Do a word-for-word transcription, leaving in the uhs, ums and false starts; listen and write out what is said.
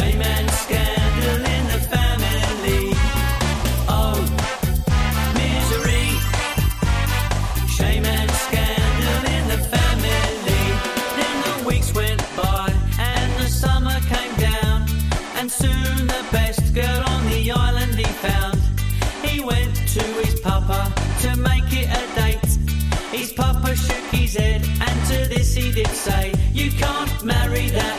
Shame and scandal in the family. Oh, misery. Shame and scandal in the family. Then the weeks went by and the summer came down, and soon the best girl on the island he found. He went to his papa to make it a date. His papa shook his head and to this he did say, you can't marry that